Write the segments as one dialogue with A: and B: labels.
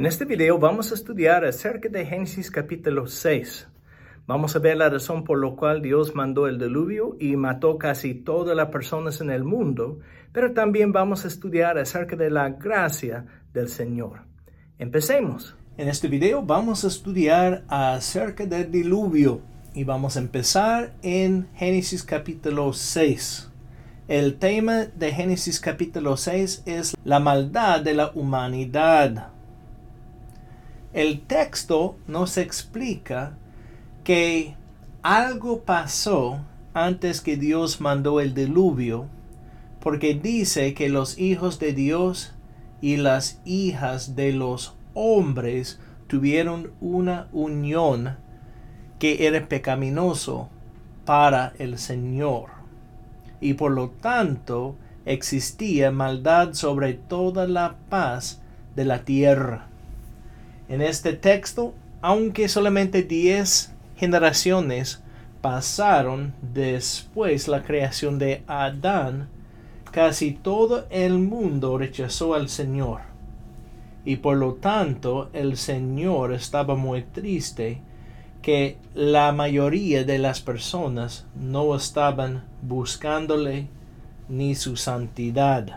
A: En este video vamos a estudiar acerca de Génesis capítulo 6. Vamos a ver la razón por la cual Dios mandó el diluvio y mató casi todas las personas en el mundo, pero también vamos a estudiar acerca de la gracia del Señor. Empecemos. En este video vamos a estudiar acerca del diluvio y vamos a empezar en Génesis capítulo 6. El tema de Génesis capítulo 6 es la maldad de la humanidad. El texto nos explica que algo pasó antes que Dios mandó el diluvio, porque dice que los hijos de Dios y las hijas de los hombres tuvieron una unión que era pecaminoso para el Señor, y por lo tanto existía maldad sobre toda la faz de la tierra. En este texto, aunque solamente 10 generaciones pasaron después la creación de Adán, casi todo el mundo rechazó al Señor. Y por lo tanto, el Señor estaba muy triste que la mayoría de las personas no estaban buscándole ni su santidad.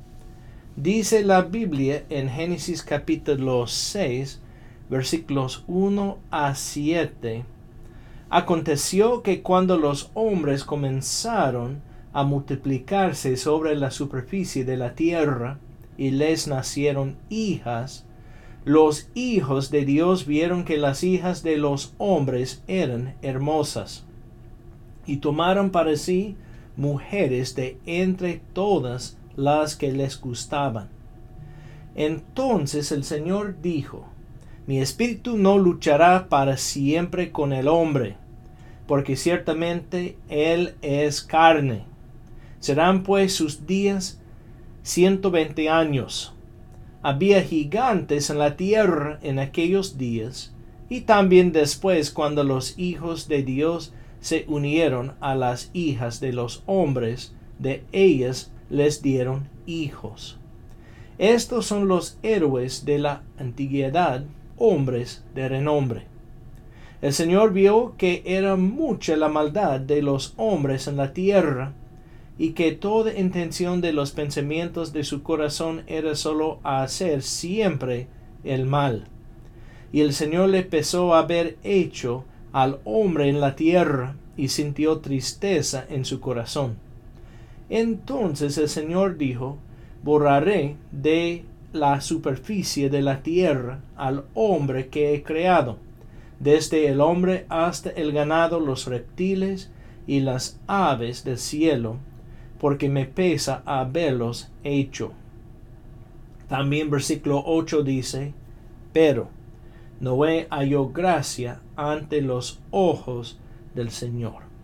A: Dice la Biblia en Génesis capítulo 6, versículos 1 a 7. Aconteció que cuando los hombres comenzaron a multiplicarse sobre la superficie de la tierra, y les nacieron hijas, los hijos de Dios vieron que las hijas de los hombres eran hermosas, y tomaron para sí mujeres de entre todas las que les gustaban. Entonces el Señor dijo: Mi espíritu no luchará para siempre con el hombre, porque ciertamente él es carne. Serán pues sus días 120 años. Había gigantes en la tierra en aquellos días, y también después, cuando los hijos de Dios se unieron a las hijas de los hombres, de ellas les dieron hijos. Estos son los héroes de la antigüedad, hombres de renombre. El Señor vio que era mucha la maldad de los hombres en la tierra, y que toda intención de los pensamientos de su corazón era solo hacer siempre el mal. Y el Señor le pesó haber hecho al hombre en la tierra, y sintió tristeza en su corazón. Entonces el Señor dijo: Borraré de la superficie de la tierra al hombre que he creado, desde el hombre hasta el ganado, los reptiles y las aves del cielo, porque me pesa haberlos hecho. También versículo 8 dice: Pero Noé halló gracia ante los ojos del Señor.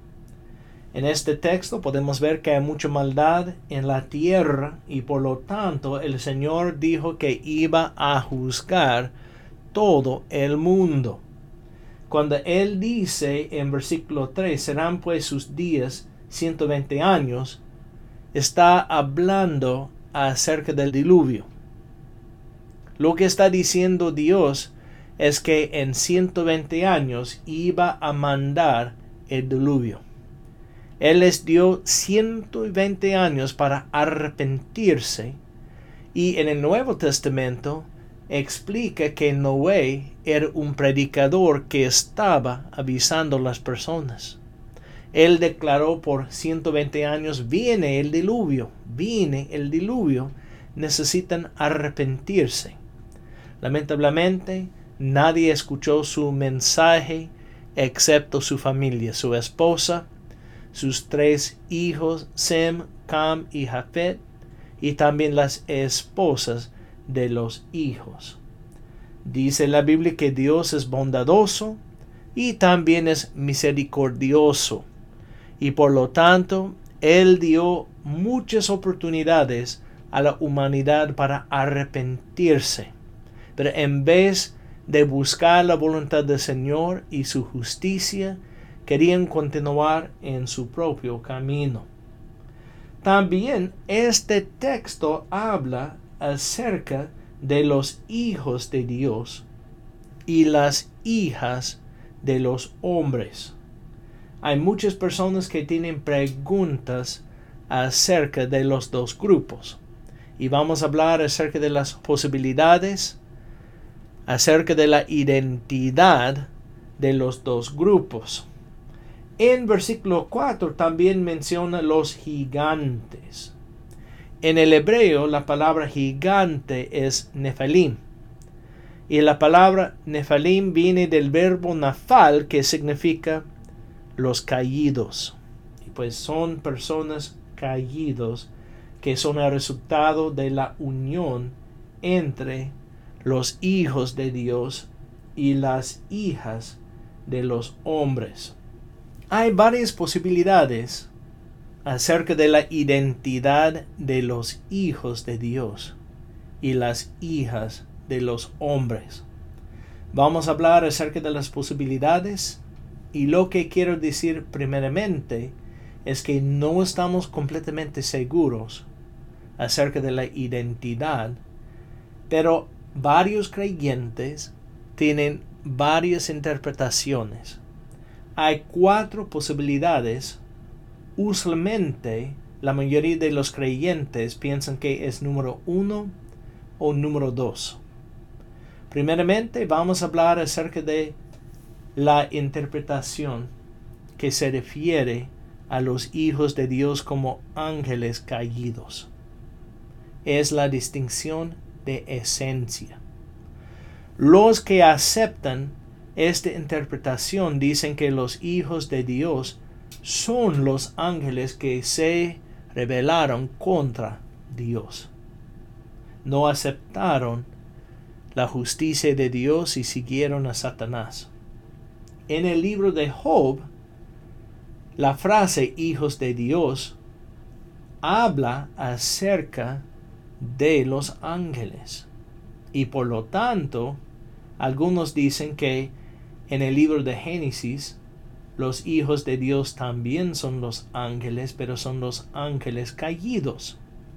A: En este texto podemos ver que hay mucha maldad en la tierra, y por lo tanto el Señor dijo que iba a juzgar todo el mundo. Cuando Él dice en versículo 3, serán pues sus días 120 años, está hablando acerca del diluvio. Lo que está diciendo Dios es que en 120 años iba a mandar el diluvio. Él les dio 120 años para arrepentirse, y en el Nuevo Testamento explica que Noé era un predicador que estaba avisando a las personas. Él declaró por 120 años: viene el diluvio, necesitan arrepentirse. Lamentablemente, nadie escuchó su mensaje excepto su familia, su esposa, sus 3 hijos, Sem, Cam y Jafet, y también las esposas de los hijos. Dice la Biblia que Dios es bondadoso y también es misericordioso, y por lo tanto Él dio muchas oportunidades a la humanidad para arrepentirse. Pero en vez de buscar la voluntad del Señor y su justicia, querían continuar en su propio camino. También este texto habla acerca de los hijos de Dios y las hijas de los hombres. Hay muchas personas que tienen preguntas acerca de los dos grupos. Y vamos a hablar acerca de las posibilidades, acerca de la identidad de los dos grupos. En versículo 4 también menciona los gigantes. En el hebreo la palabra gigante es nefilim. Y la palabra nefilim viene del verbo nafal, que significa los caídos. Y pues son personas caídos que son el resultado de la unión entre los hijos de Dios y las hijas de los hombres. Hay varias posibilidades acerca de la identidad de los hijos de Dios y las hijas de los hombres. Vamos a hablar acerca de las posibilidades, y lo que quiero decir primeramente es que no estamos completamente seguros acerca de la identidad, pero varios creyentes tienen varias interpretaciones. Hay 4 posibilidades. Usualmente la mayoría de los creyentes piensan que es número 1 o número 2. Primeramente vamos a hablar acerca de la interpretación que se refiere a los hijos de Dios como ángeles caídos. Es la distinción de esencia. Los que aceptan esta interpretación dicen que los hijos de Dios son los ángeles que se rebelaron contra Dios. No aceptaron la justicia de Dios y siguieron a Satanás. En el libro de Job, la frase hijos de Dios habla acerca de los ángeles. Y por lo tanto, algunos dicen que en el libro de Génesis, los hijos de Dios también son los ángeles, pero son los ángeles caídos.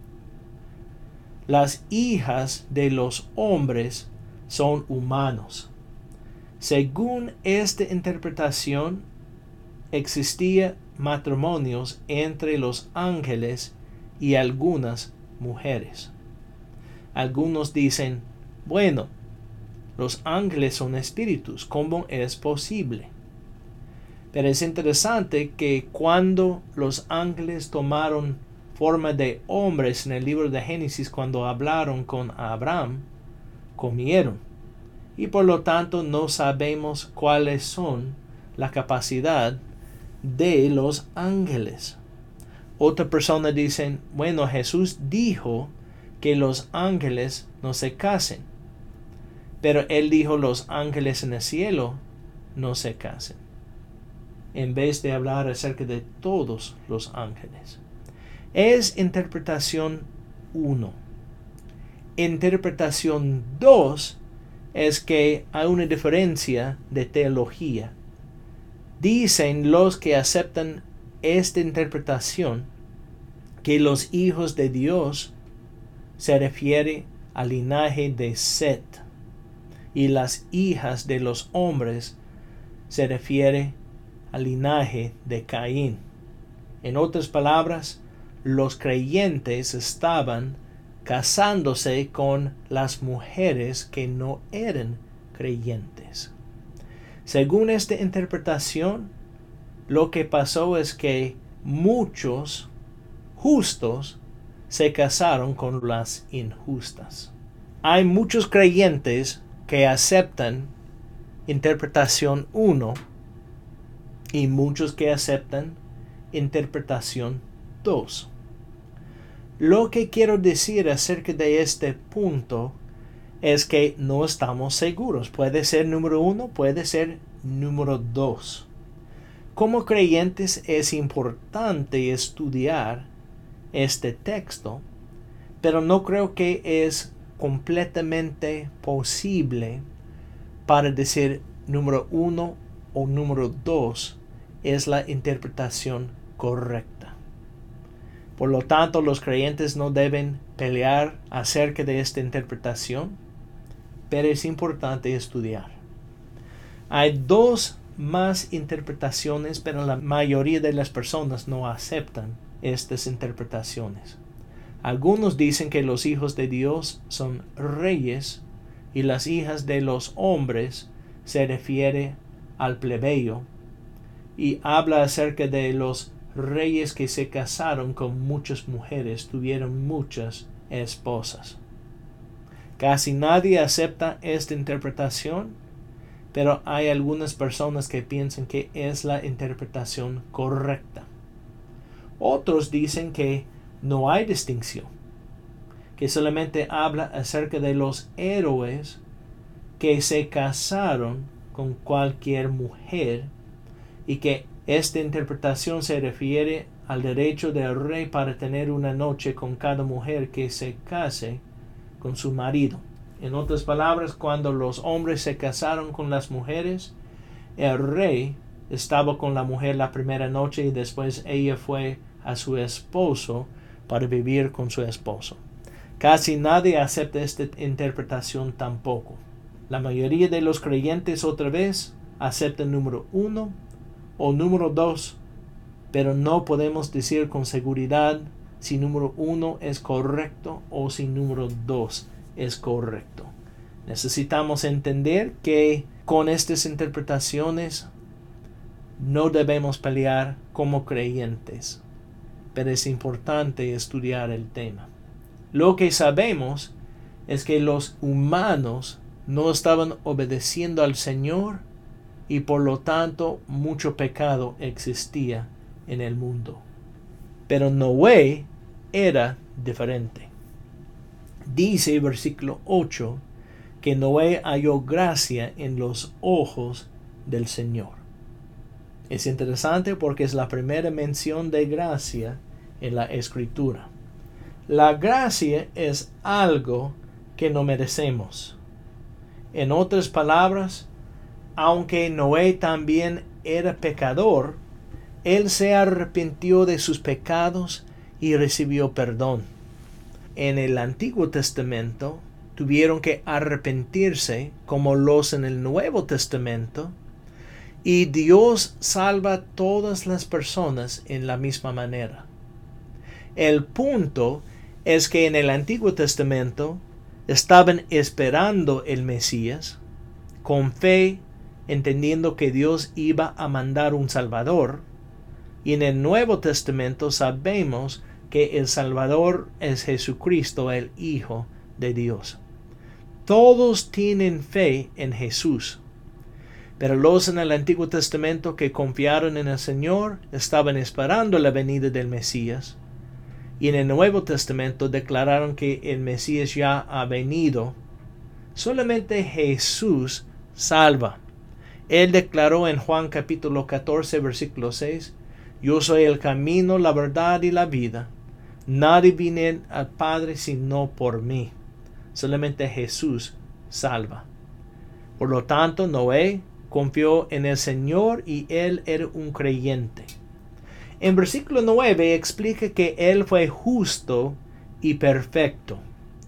A: Las hijas de los hombres son humanos. Según esta interpretación, existían matrimonios entre los ángeles y algunas mujeres. Algunos dicen, bueno, los ángeles son espíritus, ¿cómo es posible? Pero es interesante que cuando los ángeles tomaron forma de hombres en el libro de Génesis, cuando hablaron con Abraham, comieron. Y por lo tanto no sabemos cuáles son la capacidad de los ángeles. Otra persona dice, bueno, Jesús dijo que los ángeles no se casen. Pero él dijo los ángeles en el cielo no se casen. En vez de hablar acerca de todos los ángeles. Es interpretación 1. Interpretación 2 es que hay una diferencia de teología. Dicen los que aceptan esta interpretación que los hijos de Dios se refiere al linaje de Set y las hijas de los hombres se refiere al linaje de Caín. En otras palabras, los creyentes estaban casándose con las mujeres que no eran creyentes. Según esta interpretación, lo que pasó es que muchos justos se casaron con las injustas. Hay muchos creyentes que aceptan interpretación 1 y muchos que aceptan interpretación 2. Lo que quiero decir acerca de este punto es que no estamos seguros. Puede ser número 1, puede ser número 2. Como creyentes es importante estudiar este texto, pero no creo que es completamente posible para decir número 1 o número 2 es la interpretación correcta. Por lo tanto, los creyentes no deben pelear acerca de esta interpretación, pero es importante estudiar. Hay dos más interpretaciones, pero la mayoría de las personas no aceptan estas interpretaciones. Algunos dicen que los hijos de Dios son reyes y las hijas de los hombres se refiere al plebeyo y habla acerca de los reyes que se casaron con muchas mujeres, tuvieron muchas esposas. Casi nadie acepta esta interpretación, pero hay algunas personas que piensan que es la interpretación correcta. Otros dicen que no hay distinción, que solamente habla acerca de los héroes que se casaron con cualquier mujer y que esta interpretación se refiere al derecho del rey para tener una noche con cada mujer que se case con su marido. En otras palabras, cuando los hombres se casaron con las mujeres, el rey estaba con la mujer la primera noche y después ella fue a su esposo para vivir con su esposo. Casi nadie acepta esta interpretación tampoco. La mayoría de los creyentes otra vez aceptan número 1 o número 2, pero no podemos decir con seguridad si número 1 es correcto o si número 2 es correcto. Necesitamos entender que con estas interpretaciones no debemos pelear como creyentes, pero es importante estudiar el tema. Lo que sabemos es que los humanos no estaban obedeciendo al Señor y por lo tanto mucho pecado existía en el mundo. Pero Noé era diferente. Dice versículo 8 que Noé halló gracia en los ojos del Señor. Es interesante porque es la primera mención de gracia en la Escritura. La gracia es algo que no merecemos. En otras palabras, aunque Noé también era pecador, él se arrepintió de sus pecados y recibió perdón. En el Antiguo Testamento tuvieron que arrepentirse como los en el Nuevo Testamento, y Dios salva a todas las personas en la misma manera. El punto es que en el Antiguo Testamento estaban esperando el Mesías con fe, entendiendo que Dios iba a mandar un Salvador, y en el Nuevo Testamento sabemos que el Salvador es Jesucristo, el Hijo de Dios. Todos tienen fe en Jesús, pero los en el Antiguo Testamento que confiaron en el Señor estaban esperando la venida del Mesías, y en el Nuevo Testamento declararon que el Mesías ya ha venido. Solamente Jesús salva. Él declaró en Juan capítulo 14 versículo 6: Yo soy el camino, la verdad y la vida. Nadie viene al Padre sino por mí. Solamente Jesús salva. Por lo tanto, Noé confió en el Señor y él era un creyente. En versículo 9 explica que él fue justo y perfecto.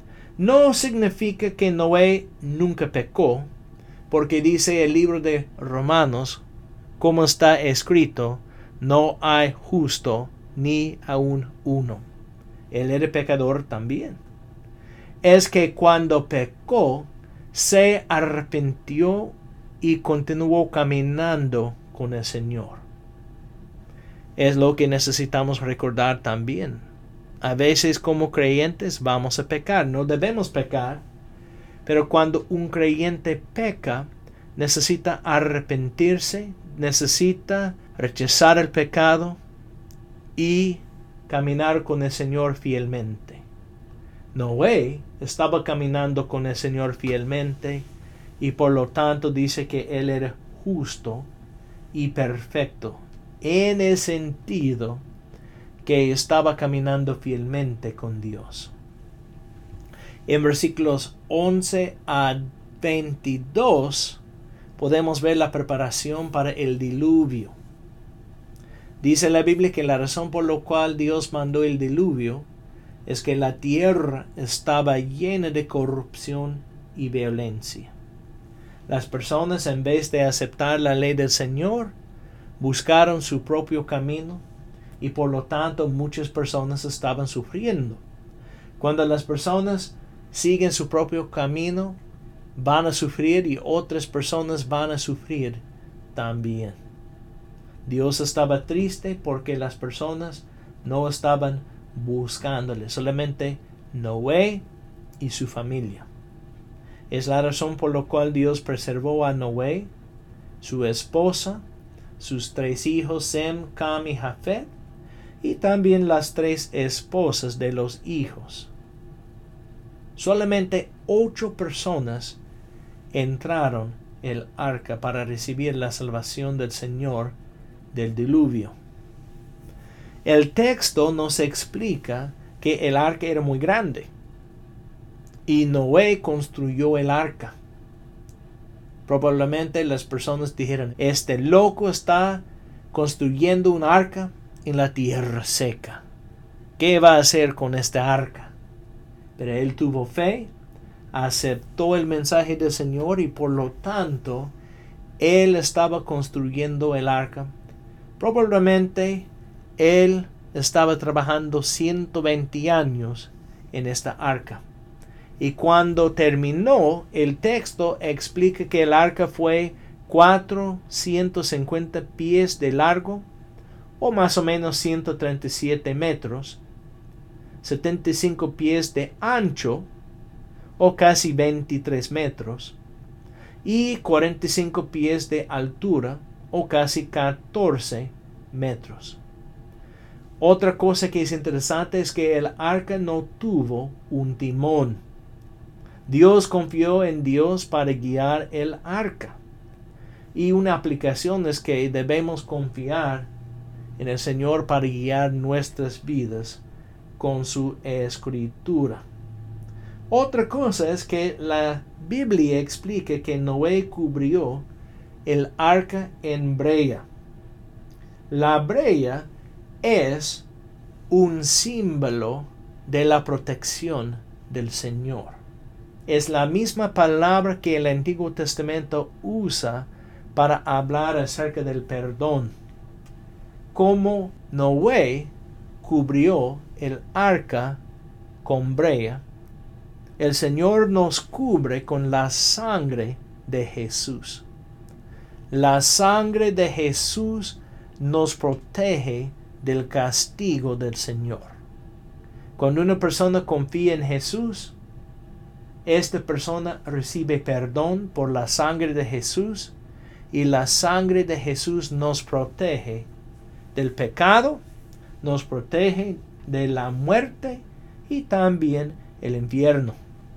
A: No significa que Noé nunca pecó, porque dice el libro de Romanos, como está escrito, no hay justo ni aun uno. Él era pecador también. Es que cuando pecó, se arrepintió y continuó caminando con el Señor. Es lo que necesitamos recordar también. A veces como creyentes vamos a pecar, no debemos pecar, pero cuando un creyente peca, necesita arrepentirse, necesita rechazar el pecado y caminar con el Señor fielmente. Noé estaba caminando con el Señor fielmente y por lo tanto dice que él era justo y perfecto en el sentido que estaba caminando fielmente con Dios. En versículos 11 a 22 podemos ver la preparación para el diluvio. Dice la Biblia que la razón por la cual Dios mandó el diluvio es que la tierra estaba llena de corrupción y violencia. Las personas, en vez de aceptar la ley del Señor, buscaron su propio camino y por lo tanto muchas personas estaban sufriendo. Cuando las personas siguen su propio camino, van a sufrir y otras personas van a sufrir también. Dios estaba triste porque las personas no estaban buscándole, solamente Noé y su familia. Es la razón por la cual Dios preservó a Noé, su esposa, sus 3 hijos Sem, Cam y Jafet, y también las 3 esposas de los hijos. Solamente 8 personas entraron el arca para recibir la salvación del Señor del diluvio. El texto nos explica que el arca era muy grande y Noé construyó el arca. Probablemente las personas dijeron, este loco está construyendo un arca en la tierra seca. ¿Qué va a hacer con esta arca? Pero él tuvo fe, aceptó el mensaje del Señor y por lo tanto él estaba construyendo el arca. Probablemente él estaba trabajando 120 años en esta arca. Y cuando terminó, el texto explica que el arca fue 450 pies de largo, o más o menos 137 metros, 75 pies de ancho, o casi 23 metros, y 45 pies de altura, o casi 14 metros. Otra cosa que es interesante es que el arca no tuvo un timón. Dios confió en Dios para guiar el arca. Y una aplicación es que debemos confiar en el Señor para guiar nuestras vidas con su escritura. Otra cosa es que la Biblia explica que Noé cubrió el arca en brea. La brea es un símbolo de la protección del Señor. Es la misma palabra que el Antiguo Testamento usa para hablar acerca del perdón. Como Noé cubrió el arca con brea, el Señor nos cubre con la sangre de Jesús. La sangre de Jesús nos protege del castigo del Señor. Cuando una persona confía en Jesús, esta persona recibe perdón por la sangre de Jesús y la sangre de Jesús nos protege del pecado, nos protege de la muerte y también el infierno.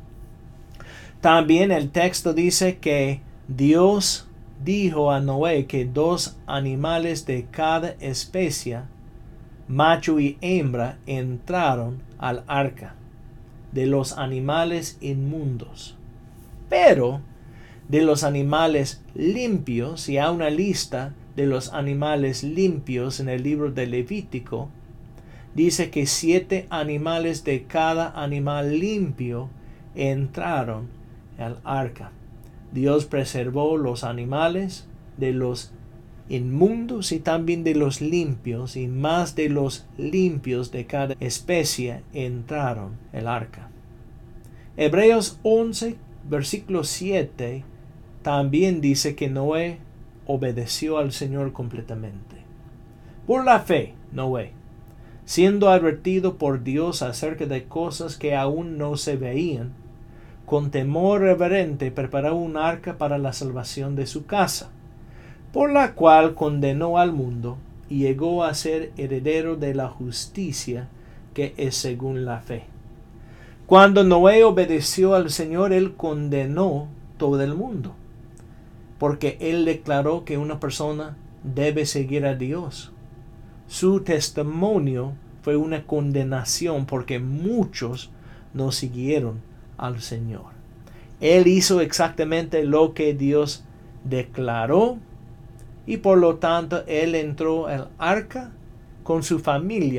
A: También el texto dice que Dios dijo a Noé que 2 animales de cada especie, macho y hembra, entraron al arca de los animales inmundos. Pero de los animales limpios, y hay una lista de los animales limpios en el libro de Levítico, dice que 7 animales de cada animal limpio entraron al arca. Dios preservó los animales de los inmundos y también de los limpios, y más de los limpios de cada especie entraron el arca. Hebreos 11, versículo 7, también dice que Noé obedeció al Señor completamente. Por la fe, Noé, siendo advertido por Dios acerca de cosas que aún no se veían, con temor reverente preparó un arca para la salvación de su casa, por la cual condenó al mundo y llegó a ser heredero de la justicia que es según la fe. Cuando Noé obedeció al Señor, él condenó todo el mundo, porque él declaró que una persona debe seguir a Dios. Su testimonio fue una condenación porque muchos no siguieron al Señor. Él hizo exactamente lo que Dios declaró, y por lo tanto él entró al arca con su familia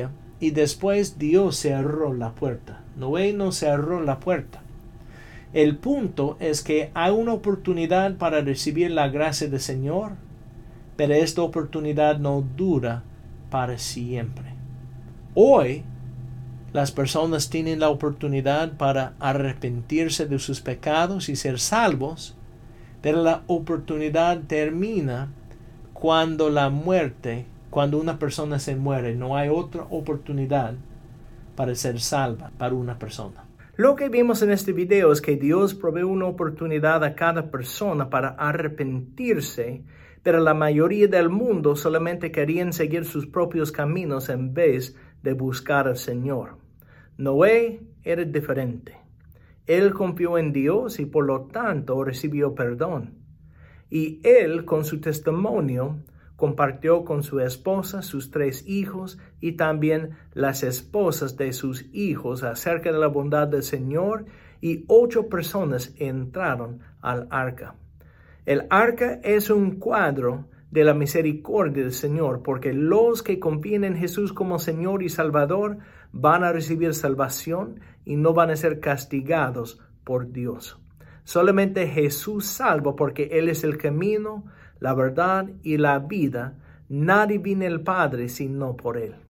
A: y después Dios cerró la puerta. Noé no cerró la puerta. El punto es que hay una oportunidad para recibir la gracia del Señor, pero esta oportunidad no dura para siempre. Hoy, las personas tienen la oportunidad para arrepentirse de sus pecados y ser salvos, pero la oportunidad termina cuando una persona se muere. No hay otra oportunidad para ser salva para una persona. Lo que vimos en este video es que Dios provee una oportunidad a cada persona para arrepentirse, pero la mayoría del mundo solamente querían seguir sus propios caminos en vez de buscar al Señor. Noé era diferente. Él confió en Dios y por lo tanto recibió perdón. Y él, con su testimonio, compartió con su esposa, sus 3 hijos y también las esposas de sus hijos acerca de la bondad del Señor, y 8 personas entraron al arca. El arca es un cuadro de la misericordia del Señor, porque los que confían en Jesús como Señor y Salvador van a recibir salvación y no van a ser castigados por Dios. Solamente Jesús salva, porque Él es el camino, la verdad y la vida. Nadie viene al Padre sino por Él.